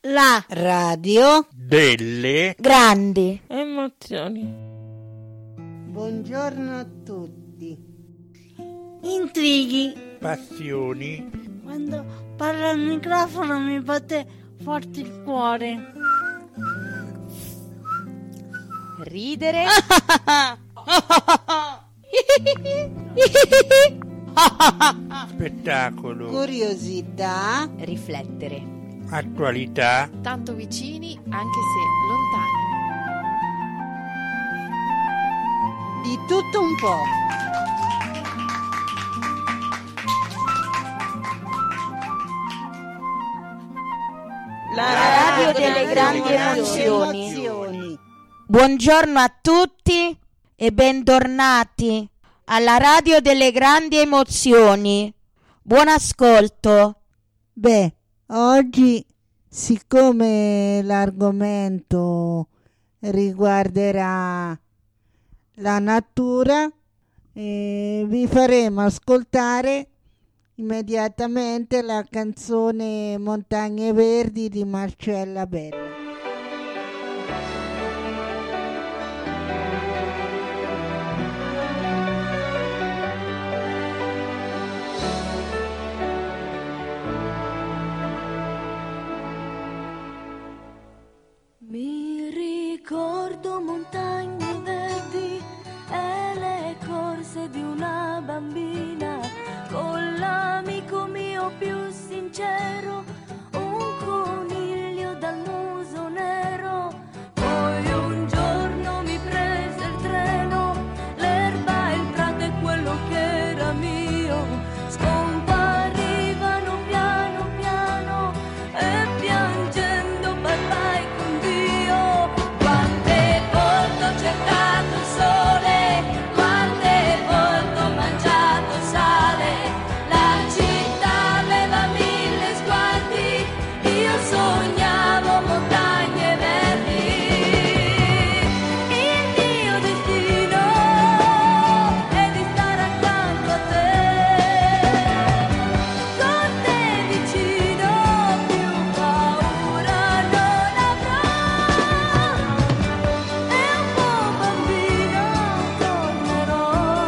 La radio delle grandi emozioni. Buongiorno a tutti. intrighi. passioni, Quando parlo al microfono mi batte forte il cuore. Ridere. spettacolo, Curiosità, Riflettere. attualità, Tanto vicini anche se lontani. di tutto un po'. La radio delle grandi emozioni. Buongiorno a tutti e bentornati alla radio delle grandi emozioni. Buon ascolto. Beh, oggi, siccome l'argomento riguarderà la natura, vi faremo ascoltare immediatamente la canzone Montagne Verdi di Marcella Bella. Mi ricordo montagne verdi e le corse di una bambina con l'amico mio più sincero, un coniglio dal muso nero. Poi un giorno mi prese il treno, l'erba, il prato e quello che era mio scomparivano piano piano e piangendo parlai con Dio. Quante volte ho cercato il sole, quante volte ho mangiato sale, la città aveva mille sguardi, io sognavo montagne verdi. Il mio destino è di stare accanto a te, con te vicino più paura non avrò, e un po' bambino tornerò.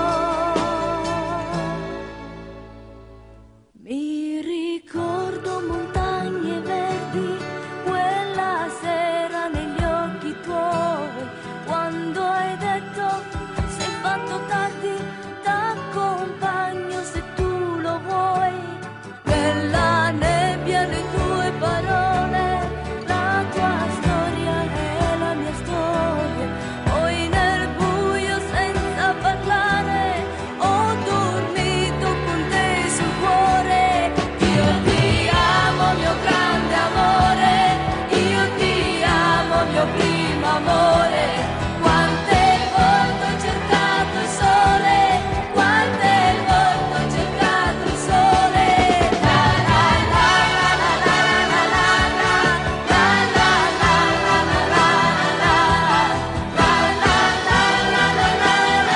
Mi ricordo montagne verdi, quella sera negli occhi tuoi, quando hai detto sei fatto tardi, t'accompagno se tu lo vuoi. Nella nebbia le tue parole, la tua storia è la mia storia. Poi nel buio senza parlare ho dormito con te sul cuore. Io ti amo mio grande amore, io ti amo mio primo amore. Quante volte ho cercato il sole, quante volte ho cercato il sole. La la la la la la la la la, la la la la la la la, la la la la la la la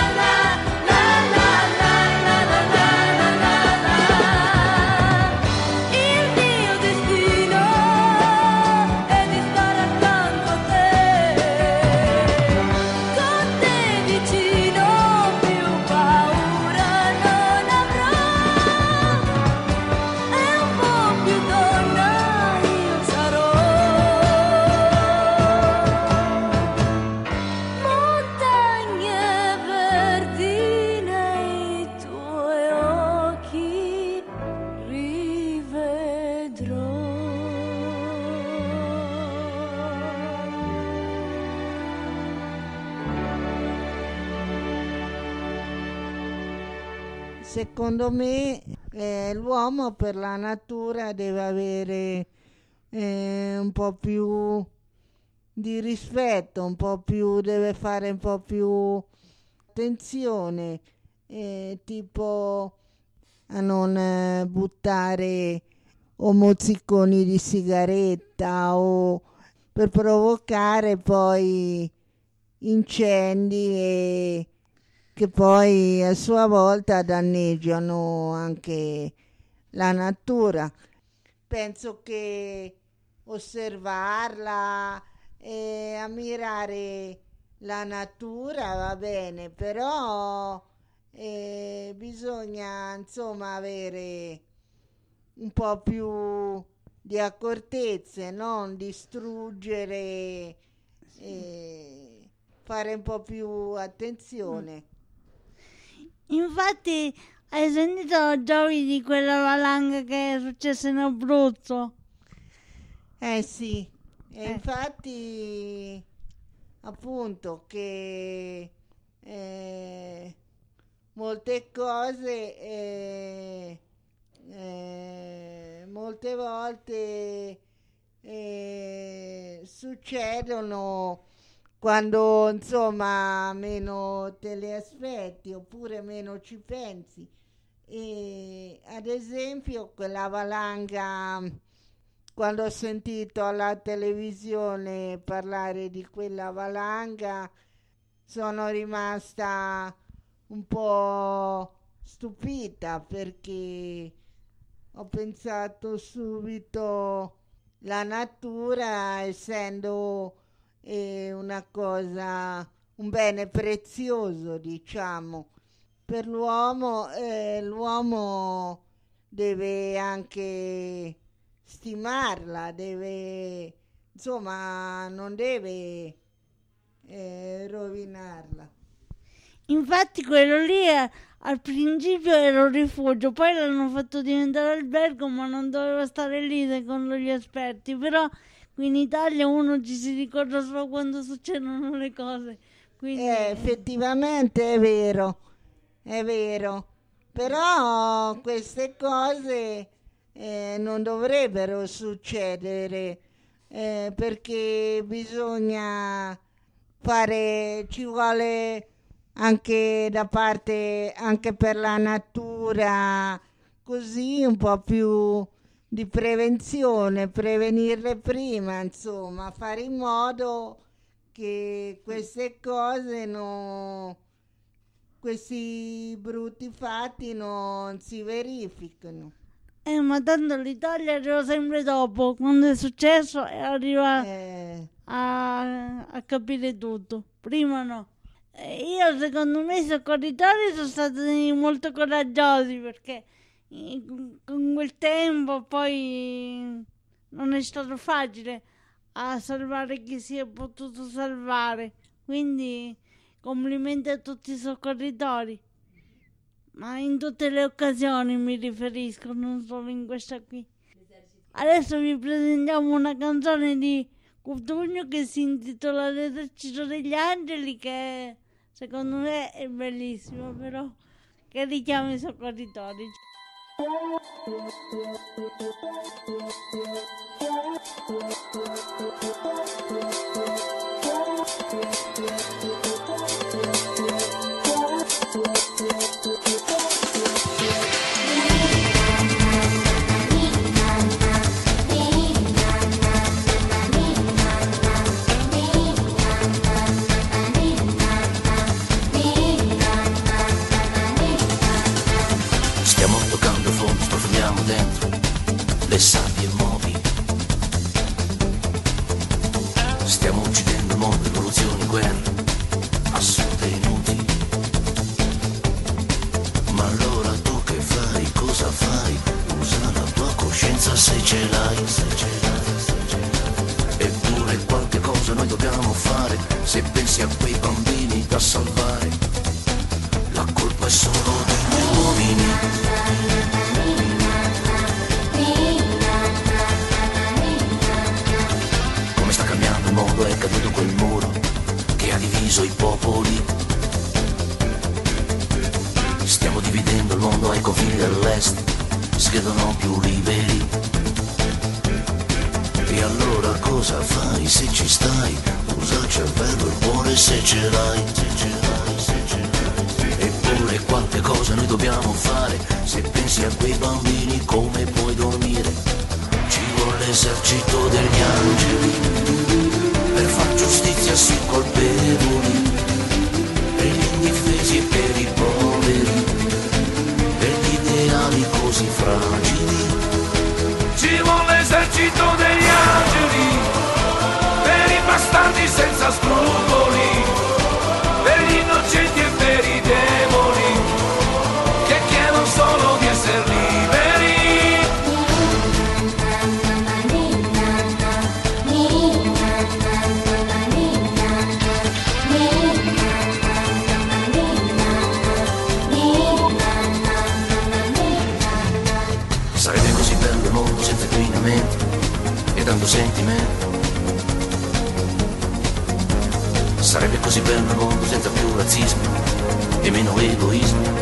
la. Il mio destino è di stare accanto a te, con te vicino più paura non avrò, e un po' più donna io sarò. Montagne verdi nei tuoi occhi rivedrò. Secondo me l'uomo per la natura deve avere un po' più di rispetto, deve fare un po' più attenzione, tipo a non buttare o mozziconi di sigaretta o per provocare poi incendi e che poi a sua volta danneggiano anche la natura. Penso che osservarla e ammirare la natura, va bene, però bisogna insomma avere un po' più di accortezze, non distruggere, fare un po' più attenzione. Infatti, hai sentito, Giovi, di quella valanga che è successa in Abruzzo? Sì, e infatti appunto che molte cose molte volte succedono quando insomma meno te le aspetti oppure meno ci pensi. E ad esempio quella valanga, quando ho sentito alla televisione parlare di quella valanga, sono rimasta un po' stupita, perché ho pensato subito la natura, essendo una cosa, un bene prezioso, diciamo, per l'uomo. L'uomo deve anche stimarla, deve, insomma, non deve rovinarla. Infatti quello lì al principio era un rifugio, poi l'hanno fatto diventare albergo, ma non doveva stare lì secondo gli esperti. Però qui in Italia uno ci si ricorda solo quando succedono le cose. Quindi effettivamente è vero, però queste cose non dovrebbero succedere, perché bisogna fare, ci vuole anche da parte, anche per la natura, così un po' più di prevenzione, prevenirle prima, insomma, fare in modo che queste cose questi brutti fatti non si verificano. ma tanto l'Italia arriva sempre dopo, quando è successo e arriva a capire tutto, prima no. Io secondo me i soccorritori sono stati molto coraggiosi, perché con quel tempo poi non è stato facile a salvare chi si è potuto salvare, quindi complimenti a tutti i soccorritori, ma in tutte le occasioni mi riferisco, non solo in questa qui. Adesso vi presentiamo una canzone di Cutugno che si intitola L'esercito degli angeli, che secondo me è bellissimo, però che richiama i soccorritori. Stiamo toccando il fondo, sprofondiamo dentro le sabbie mobili. Stiamo uccidendo il mondo, rivoluzioni, guerre, assurde e inutili. Ma allora tu che fai? Cosa fai? Usa la tua coscienza se ce l'hai. Eppure qualche cosa noi dobbiamo fare, se pensi a quei bambini da salvare. La colpa è solo degli uomini. Come sta cambiando il mondo, è caduto quel muro che ha diviso i popoli. Stiamo dividendo il mondo ai confini dell'est, si credono più liberi. E allora cosa fai se ci stai? Usa il cervello, il cuore se ce l'hai. Eppure quante cose noi dobbiamo fare, se pensi a quei bambini come puoi dormire? Ci vuole l'esercito degli angeli per far giustizia sui colpevoli, per gli indifesi e per i poveri, per gli ideali così fragili. Ci vuole l'esercito degli angeli tanto sentimento. Sarebbe così bello un mondo senza più razzismo e meno egoismo.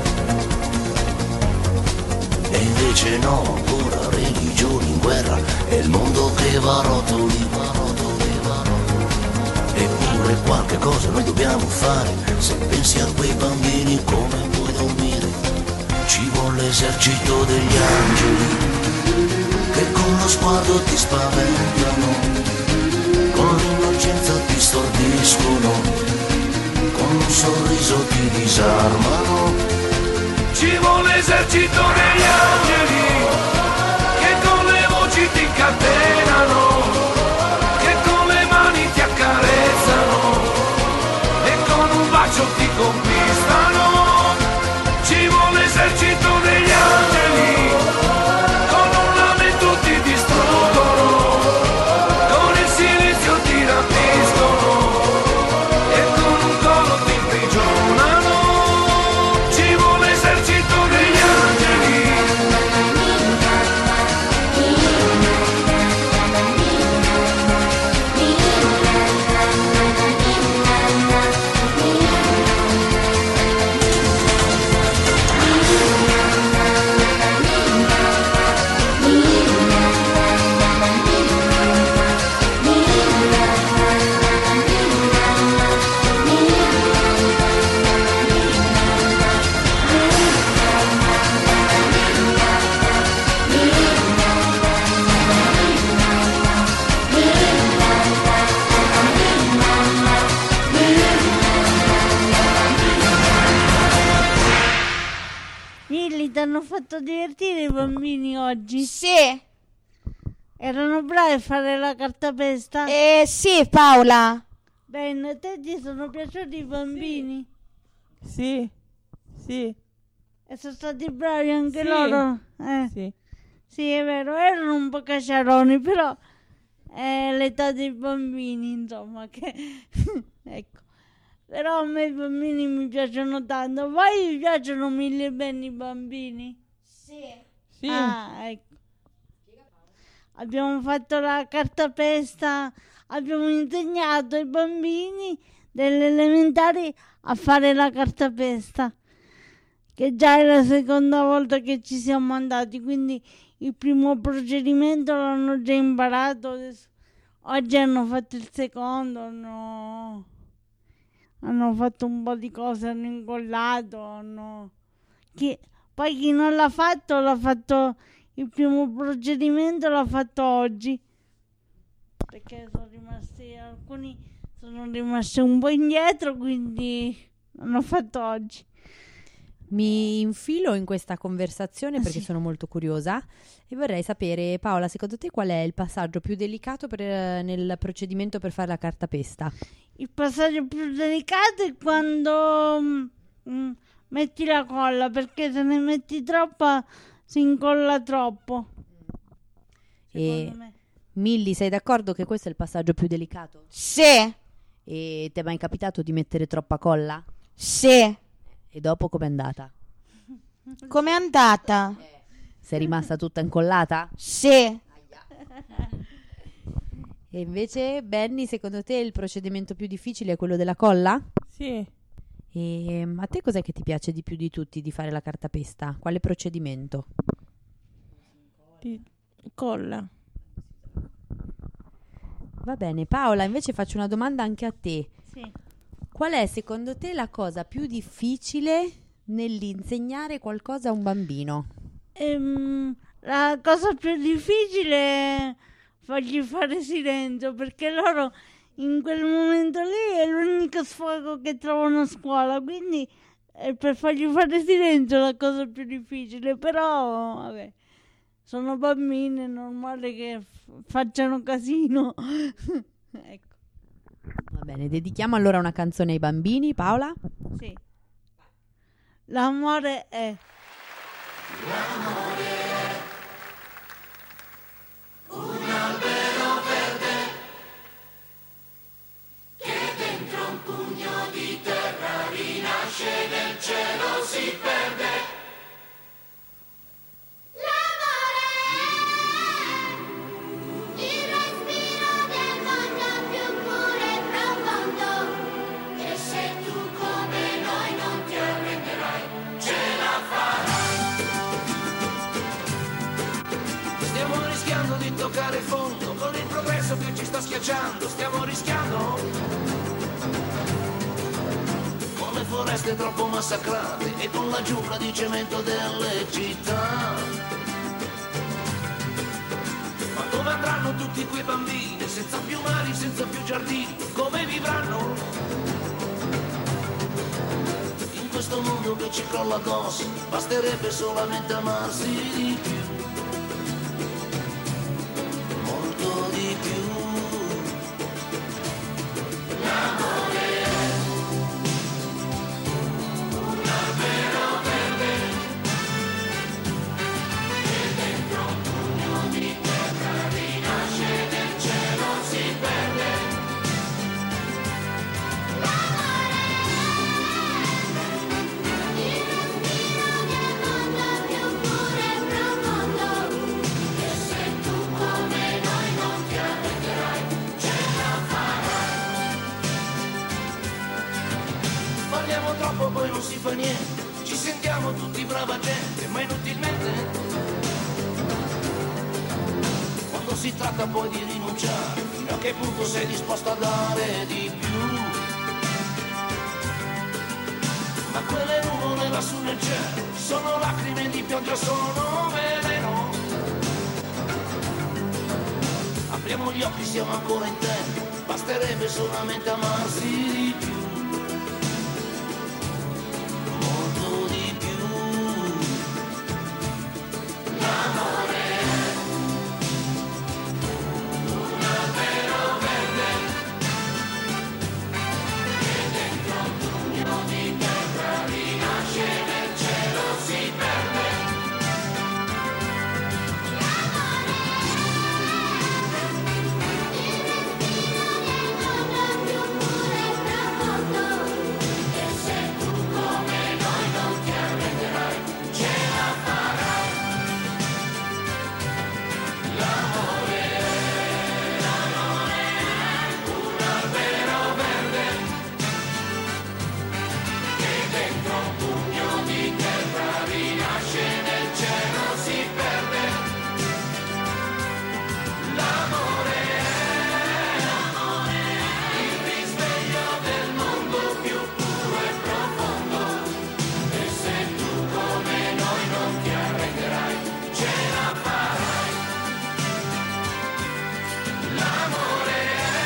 E invece no, ancora religioni in guerra, è il mondo che va a rotoli, va a rotoli, va a rotoli. Eppure qualche cosa noi dobbiamo fare, se pensi a quei bambini come puoi dormire? Ci vuole l'esercito degli angeli, che con lo sguardo ti spaventano, con l'innocenza ti stordiscono, con un sorriso ti disarmano. Ci vuole l'esercito degli angeli, che con le voci ti incatenano, che con le mani ti accarezzano e con un bacio ti conquistano. Ci vuole l'esercito degli angeli, con un lamento ti distruggono, con il silenzio ti rapiscono e con un colo ti imprigionano. Ci vuole l'esercito degli angeli. Lilli, ti hanno fatto divertire i bambini oggi? Sì, Erano bravi a fare la cartapesta? sì Paola. Bene, a te ti sono piaciuti i bambini? Sì, sì, E sono stati bravi anche Sì. loro? sì. Sì, è vero, erano un po' cacciaroni, però è l'età dei bambini, insomma, che... ecco. Però a me i bambini mi piacciono tanto. Voi vi piacciono mille bene i bambini? Sì. Ah, ecco. Abbiamo fatto la cartapesta, abbiamo insegnato ai bambini delle elementari a fare la cartapesta, che già è la seconda volta che ci siamo andati, quindi il primo procedimento l'hanno già imparato. Adesso, oggi hanno fatto il secondo, hanno fatto un po' di cose, hanno incollato, poi chi non l'ha fatto il primo procedimento l'ha fatto oggi, perché alcuni sono rimasti un po' indietro, quindi l'hanno fatto oggi. Mi infilo in questa conversazione perché Sì. sono molto curiosa e vorrei sapere, Paola, secondo te qual è il passaggio più delicato nel procedimento per fare la cartapesta? Il passaggio più delicato è quando metti la colla, perché se ne metti troppa si incolla troppo. E Secondo me. Milly, sei d'accordo che questo è il passaggio più delicato? Sì, E ti è mai capitato di mettere troppa colla? sì. E dopo com'è andata? Com'è andata? Sei rimasta tutta incollata? Sì. E invece, Benny, secondo te il procedimento più difficile è quello della colla? Sì. E a te cos'è che ti piace di più di tutti di fare la cartapesta? Quale procedimento? Colla. Va bene, Paola, invece faccio una domanda anche a te. Sì. Qual è secondo te la cosa più difficile nell'insegnare qualcosa a un bambino? La cosa più difficile è fargli fare silenzio, perché loro in quel momento lì è l'unico sfogo che trovano a scuola, quindi per fargli fare silenzio è la cosa più difficile. Però vabbè, sono bambini, è normale che facciano casino. Ecco. Va bene, dedichiamo allora una canzone ai bambini, Paola? Sì. L'amore è. Il sfrecciando, stiamo rischiando. Con le foreste troppo massacrate e con la giungla di cemento delle città. Ma dove andranno tutti quei bambini, senza più mari, senza più giardini, come vivranno? In questo mondo che ci crolla addosso, basterebbe solamente amarsi di più. Molto di più. L'amore è un albero verde e dentro un pugno di terra rinasce nel cielo, si perde. L'amore è il respiro del mondo più puro e profondo, e se tu come noi non ti arrenderai, ce la farai. Parliamo troppo, poi non si fa niente, ci sentiamo tutti brava gente, ma inutilmente. Quando si tratta poi di rinunciare, fino a che punto sei disposto a dare di più? Ma quelle nuvole lassù nel cielo sono lacrime di pioggia, sono veleno. Apriamo gli occhi, siamo ancora in tempo, basterebbe solamente amarsi di più. Molto di più. L'amore è un albero verde e dentro un pugno di terra rinasce nel cielo, si perde. L'amore è il respiro del mondo più puro e profondo, e se tu come noi non ti arrenderai, ce la farai. L'amore è un albero verde che dentro un pugno di terra rinasce nel cielo, si perde. L'amore è il risveglio del mondo più puro e profondo, e se tu come noi non ti arrenderai, ce la farai. L'amore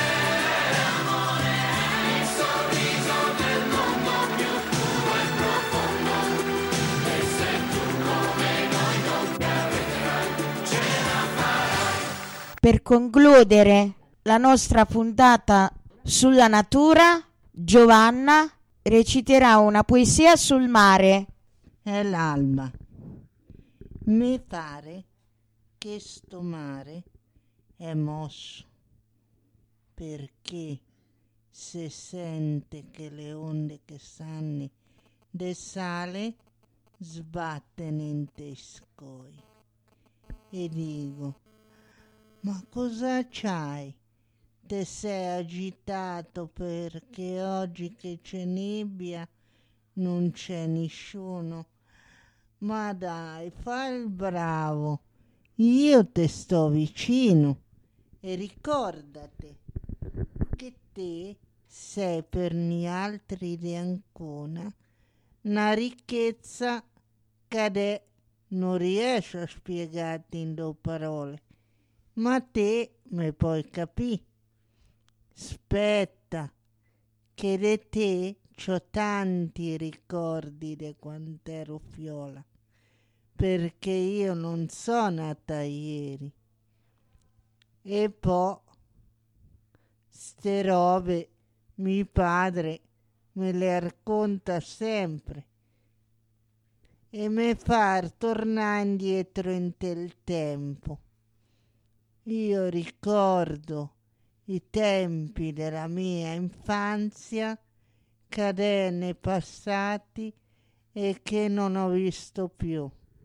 è il sorriso del mondo più puro e profondo, e se tu come noi non ti arrenderai, ce la farai. Per concludere la nostra puntata sulla natura, Giovanna reciterà una poesia sul mare. È l'alba. Mi pare che sto mare è mosso, perché se sente che le onde che sanno del sale sbatten in te scoi. E dico, ma cosa c'hai? Te sei agitato perché oggi che c'è nebbia non c'è nessuno. Ma dai, fa il bravo, io te sto vicino. E ricordate che te sei per gli altri di Ancona una ricchezza che non riesco a spiegarti in 2 parole, ma te me puoi capire. Aspetta, che di te c'ho tanti ricordi di quando ero fiola, perché io non sono nata ieri. E poi ste robe mio padre me le racconta sempre e mi fa tornare indietro in il tempo. Io ricordo i tempi della mia infanzia, cadene passati e che non ho visto più.